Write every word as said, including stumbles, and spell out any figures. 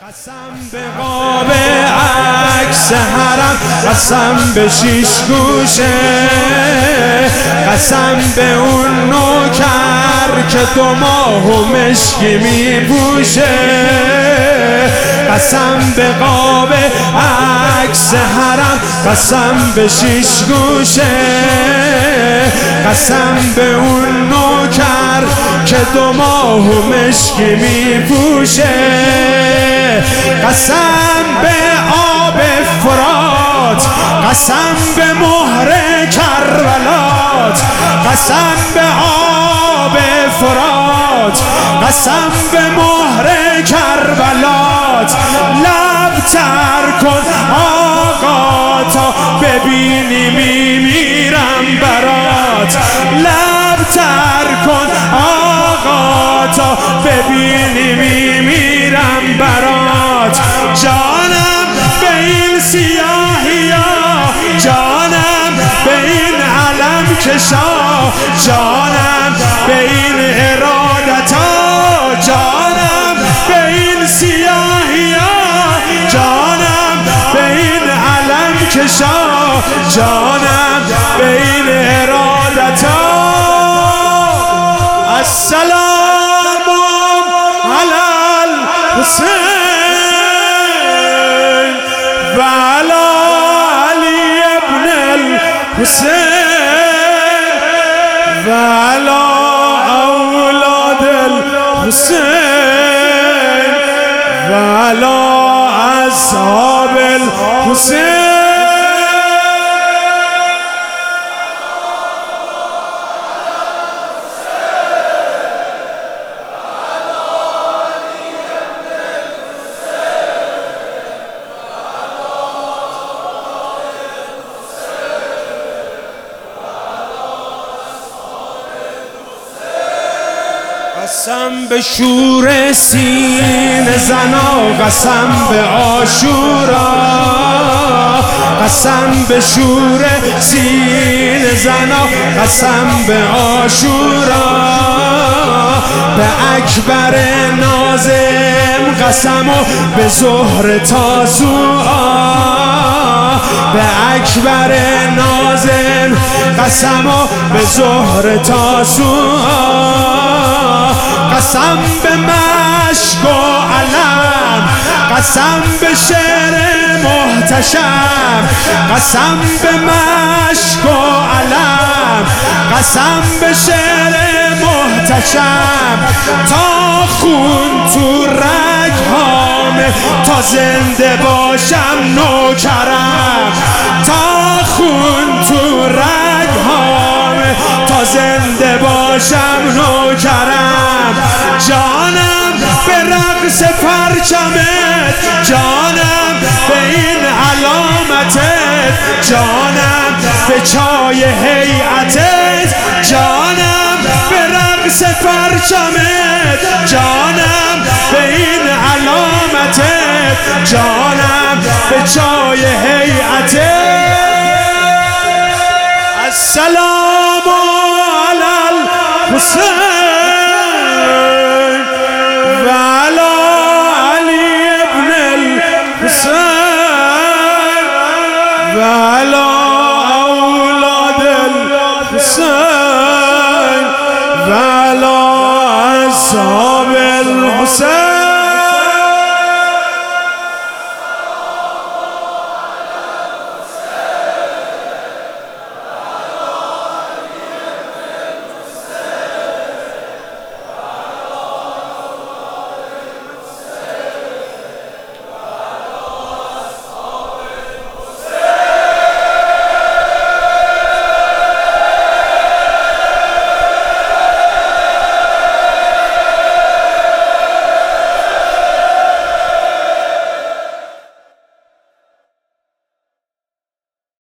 قسم به قاب عکس حرم، قسم به شیش گوشه، قسم به اون نوکر که دو ماه و مشکی می پوشه، قسم به قاب عکس حرم، قسم به شیش گوشه، قسم به اون نوکر که دو ماه و مشکی می پوشه، قسم به آب فرات، قسم به مهر کربلات، قسم به آب فرات، قسم به مهر کربلات، لب تر کن آقا تا ببینی میمیرم برات، لب تر کن آقا تا ببینی میمیرم برات، جانم به این سیاهیا، جانم به این علم کشا، جانم به این ارادتا، جانم به این سیاهیا، جانم به این علم کشا، جانم به این ارادتا. السلام علی الحسین و علی علی ابن الحسین و علی اولاد الحسین و علی اصحاب الحسین. قسم به شور سین زنا، قسم به عاشورا، قسم به شور سین زنا، قسم به عاشورا، به اکبر ناظم قسم و به ظهر تاسوعا، به اکبر ناظم قسم و به ظهر تاسوعا، قسم به مشک و علم، قسم به شعر محتشم، قسم به مشک و علم، قسم به شعر محتشم، تا خون تو رگ‌هامه تا زنده باشم نوکرم، تا خون تو رگ‌هامه تا زنده باشم نوکرم، جانم به رقص پرچمت، جانم به این علامتت، جانم به چای هیئتت، جانم به رقص پرچمت، جانم به این علامتت، جانم به چای هیئتت. السلام علی الحسین و علی علی ابن الحسین و علی اولاد الحسین و علی اصحاب